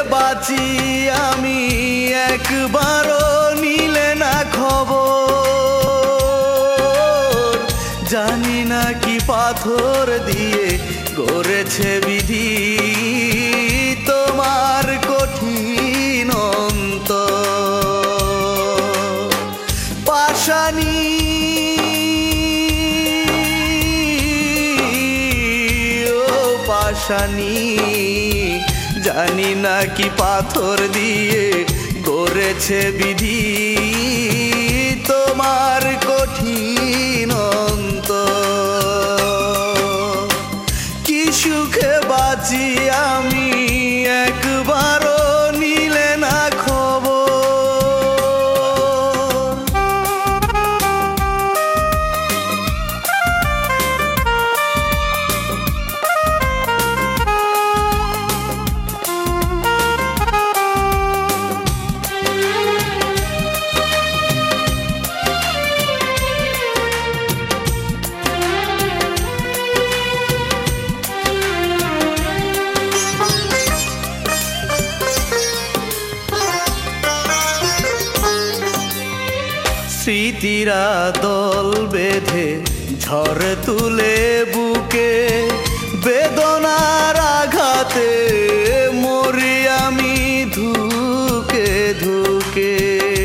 বাঁচি আমি একবারও নিলে না খবর, জানি না কি পাথর দিয়ে গড়েছে বিধি তোমার কঠিন অন্তর। পাষাণী পাষাণী জানি না কি পাথর দিয়ে গড়েছে বিধি তোমার কঠিন অন্তর। কি সুখে বাঁচি আমি একবারও নিলে না খবর। স্মৃতিরা দল বেঁধে ঝড় তুলে বুকে, বেদনার আঘাতে মরি আমি ধুকে ধুকে।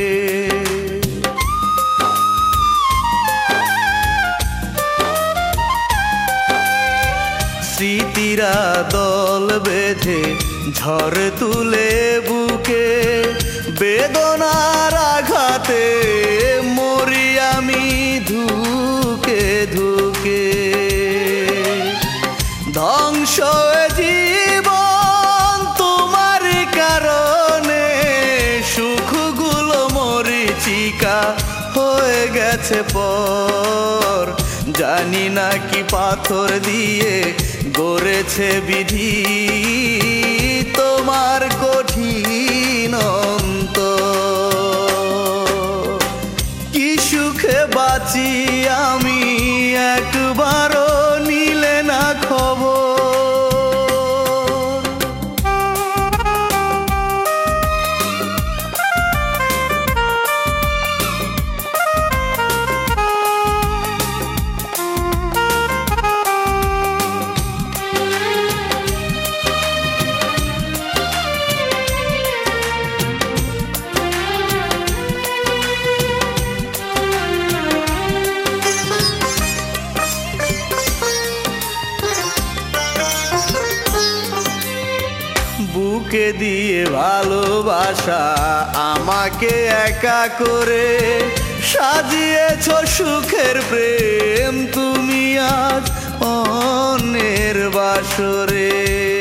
স্মৃতিরা দল বেঁধে ঝড় তুলে বুকে, বেদনার আঘাতে মরি আমি ধুকে ধুকে। ধ্বংস জীবন তোমার কারণে, সুখগুলো মরীচিকা হয়ে গেছে পর, জানি না কি পাথর দিয়ে গড়েছে বিধি তোমার কঠিন অন্তর। কি সুখে বাঁচি আমি একবারও নিলে না খবর। বুকে দিয়ে ভালোবাসা আমাকে একা করে, সাজিয়েছ সুখের প্রেম তুমি আজ অন্যের বাসরে।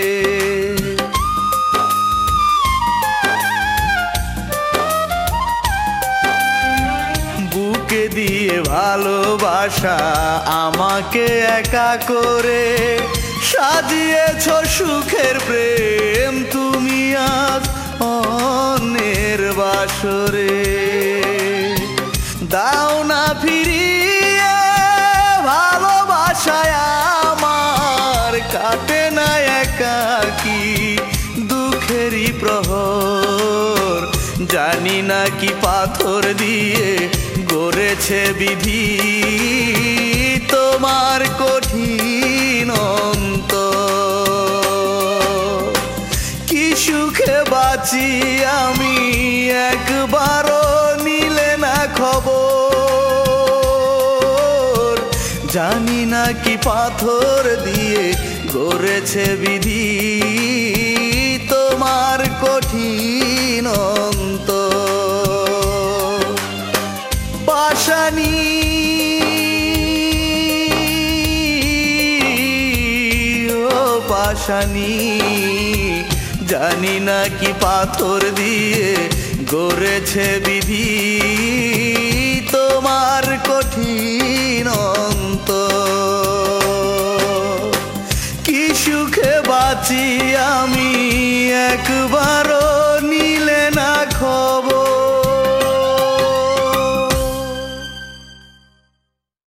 বুকে দিয়ে ভালোবাসা আমাকে একা করে, সাজিয়েছ সুখের প্রেম তুমি আজ অন্যের বাসরে। দাও না ফিরিয়ে ভালোবাসায় আমার, কাটে না একাকী দুঃখেরই প্রহর, জানি না কি পাথর দিয়ে গড়েছে বিধি তোমার কঠিন অন্তর। কি সুখে বাঁচি আমি একবারও নিলে না খবর, জানি না কি পাথর দিয়ে গড়েছে বিধি তোমার কঠিন অন্তর। পাষাণী পাষাণী জানি না কি পাথর দিয়ে গড়েছে বিধি তোমার কঠিন